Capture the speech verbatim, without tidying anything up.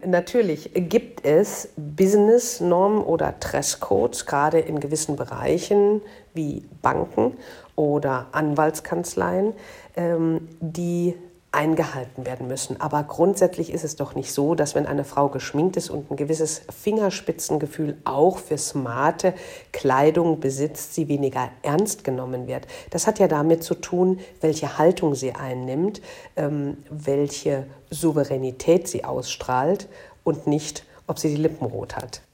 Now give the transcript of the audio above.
Natürlich gibt es Business-Normen oder Dresscodes, gerade in gewissen Bereichen wie Banken oder Anwaltskanzleien, ähm, die eingehalten werden müssen. Aber grundsätzlich ist es doch nicht so, dass wenn eine Frau geschminkt ist und ein gewisses Fingerspitzengefühl auch für smarte Kleidung besitzt, sie weniger ernst genommen wird. Das hat ja damit zu tun, welche Haltung sie einnimmt, ähm, welche Souveränität sie ausstrahlt und nicht, ob sie die Lippen rot hat.